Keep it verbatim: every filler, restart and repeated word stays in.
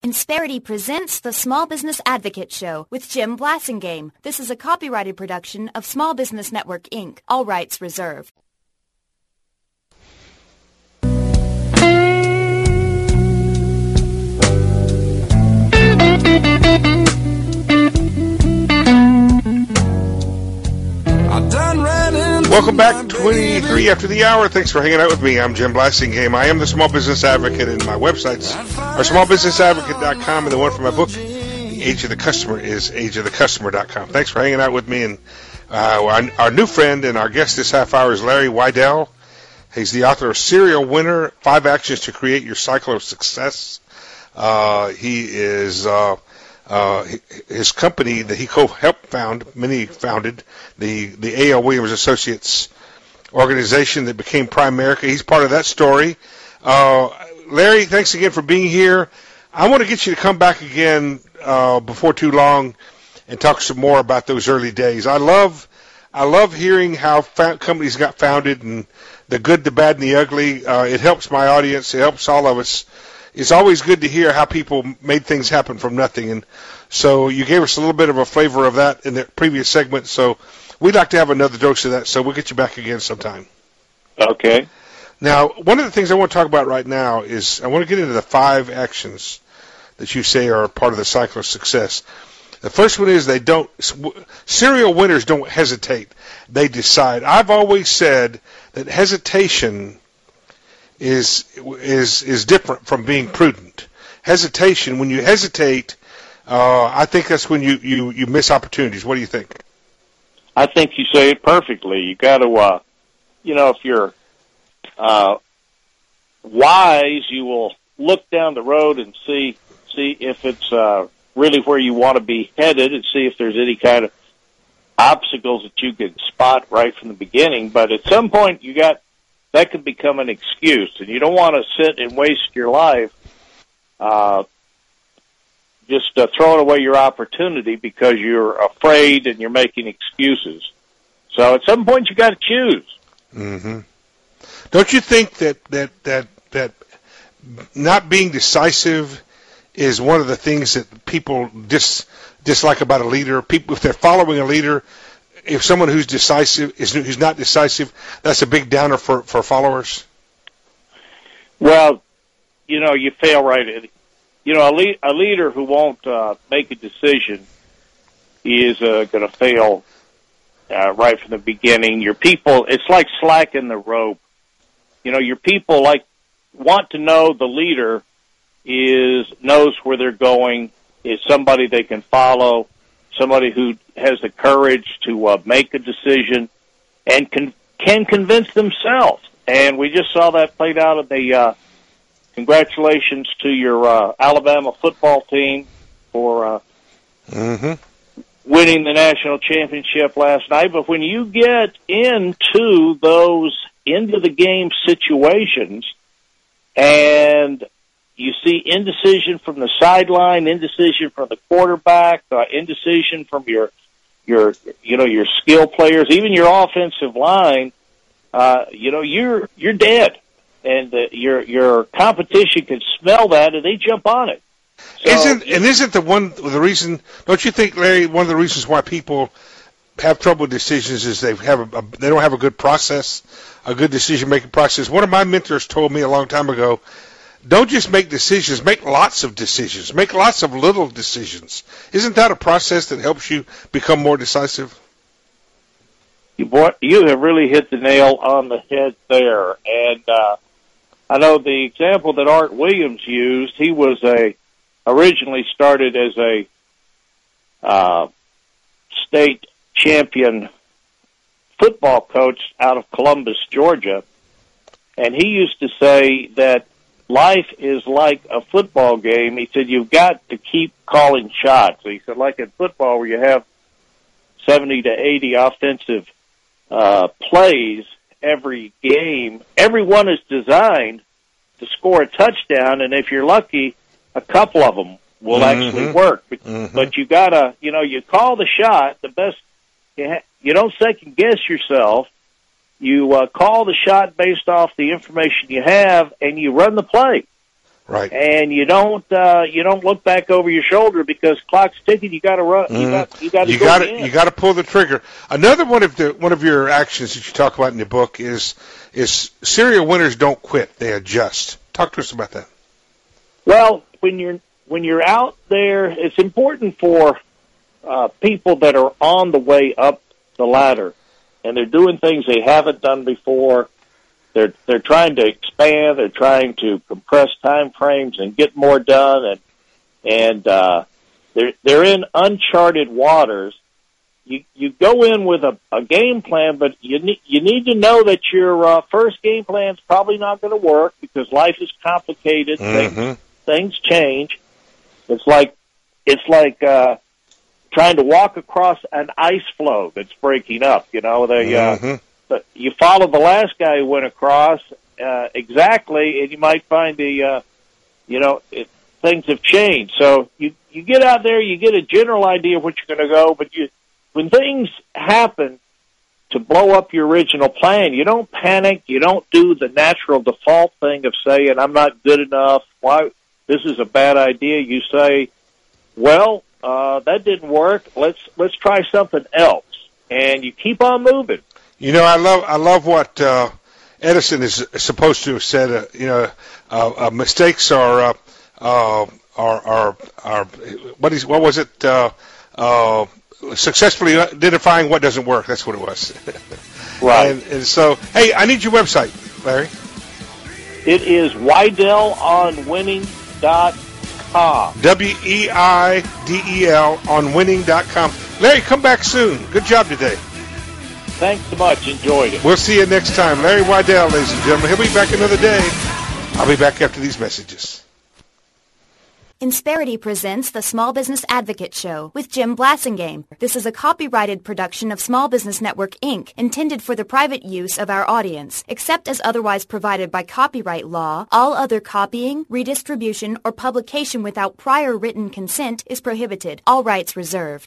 Insperity presents the Small Business Advocate Show with Jim Blasingame. This is a copyrighted production of Small Business Network, Incorporated. All rights reserved. Welcome back, twenty-three after the hour. Thanks for hanging out with me. I'm Jim Blasingame. I am the Small Business Advocate, and my websites are small business advocate dot com, and the one for my book, The Age of the Customer, is age of the customer dot com. Thanks for hanging out with me. And uh, our, our new friend and our guest this half hour is Larry Weidel. He's the author of Serial Winner, Five Actions to Create Your Cycle of Success. Uh, he is... Uh, Uh, his company that he co-helped found, many founded, the, the A L. Williams Associates organization that became Primerica. He's part of that story. Uh, Larry, thanks again for being here. I want to get you to come back again uh, before too long and talk some more about those early days. I love, I love hearing how fa- companies got founded and the good, the bad, and the ugly. Uh, it helps my audience. It helps all of us. It's always good to hear how people made things happen from nothing. And so you gave us a little bit of a flavor of that in the previous segment. So we'd like to have another dose of that. So we'll get you back again sometime. Okay. Now, one of the things I want to talk about right now is I want to get into the five actions that you say are part of the cycle of success. The first one is they don't, serial winners don't hesitate. They decide. I've always said that hesitation is is is different from being prudent. Hesitation, when you hesitate, uh, I think that's when you, you, you miss opportunities. What do you think? I think you say it perfectly. You got to, uh, you know, if you're uh, wise, you will look down the road and see see if it's uh, really where you want to be headed, and see if there's any kind of obstacles that you could spot right from the beginning. But at some point, you got that could become an excuse, and you don't want to sit and waste your life uh, just uh, throwing away your opportunity because you're afraid and you're making excuses. So at some point, you got to choose. Mm-hmm. Don't you think that that that that not being decisive is one of the things that people dis, dislike about a leader? People, if they're following a leader, if someone who's decisive is who's not decisive, that's a big downer for, for followers. Well, you know, you fail right. You know, a, le- a leader who won't uh, make a decision is uh, going to fail uh, right from the beginning. Your people, it's like slacking the rope. You know, your people like want to know the leader is knows where they're going, is somebody they can follow, somebody who has the courage to uh, make a decision and can, can convince themselves. And we just saw that played out in the uh, congratulations to your uh, Alabama football team for uh, mm-hmm. winning the national championship last night. But when you get into those into-the-game situations and you see indecision from the sideline, indecision from the quarterback, uh, indecision from your, your, you know, your skill players, even your offensive line. Uh, you know, you're you're dead, and uh, your your competition can smell that, and they jump on it. So, isn't and isn't the one the reason? Don't you think, Larry? One of the reasons why people have trouble with decisions is they have a, a, they don't have a good process, a good decision making process. One of my mentors told me a long time ago, don't just make decisions, make lots of decisions. Make lots of little decisions. Isn't that a process that helps you become more decisive? You, boy, you have really hit the nail on the head there. And uh, I know the example that Art Williams used, he was a originally started as a uh, state champion football coach out of Columbus, Georgia. And he used to say that life is like a football game. He said, you've got to keep calling shots. So he said, like in football where you have seventy to eighty offensive uh, plays every game, everyone is designed to score a touchdown, and if you're lucky, a couple of them will mm-hmm. actually work. But, mm-hmm. but you gotta, you know, you call the shot, the best, you, ha- you don't second guess yourself. You uh, call the shot based off the information you have, and you run the play. Right. And you don't uh, you don't look back over your shoulder because clock's ticking. You got to run. Mm-hmm. You got you got to you go got in. you got to pull the trigger. Another one of the one of your actions that you talk about in the book is is serial winners don't quit; they adjust. Talk to us about that. Well, when you're when you're out there, it's important for uh, people that are on the way up the ladder, and they're doing things they haven't done before. They're they're trying to expand. They're trying to compress time frames and get more done, and and uh, they're they're in uncharted waters. You you go in with a, a game plan, but you need you need to know that your uh, first game plan is probably not going to work because life is complicated. Mm-hmm. Things, things change. It's like it's like uh, trying to walk across an ice floe that's breaking up. You know they. Uh, mm-hmm. But you follow the last guy who went across uh, exactly, and you might find the, uh, you know, it, things have changed. So you you get out there, you get a general idea of what you're going to go, but you when things happen to blow up your original plan, you don't panic. You don't do the natural default thing of saying, "I'm not good enough. Why this is a bad idea." You say, "Well, uh, that didn't work. Let's let's try something else," and you keep on moving. You know, I love I love what uh, Edison is supposed to have said. Uh, you know, uh, uh, mistakes are uh, uh, are are are what is what was it? Uh, uh, successfully identifying what doesn't work. That's what it was. Right. And, and so, hey, I need your website, Larry. It is Weidel on winning dot com. W E I D E L on winning dot com. Larry, come back soon. Good job today. Thanks so much. Enjoyed it. We'll see you next time. Larry Weidel, ladies and gentlemen. He'll be back another day. I'll be back after these messages. Insperity presents the Small Business Advocate Show with Jim Blasingame. This is a copyrighted production of Small Business Network, Incorporated, intended for the private use of our audience. Except as otherwise provided by copyright law, all other copying, redistribution, or publication without prior written consent is prohibited. All rights reserved.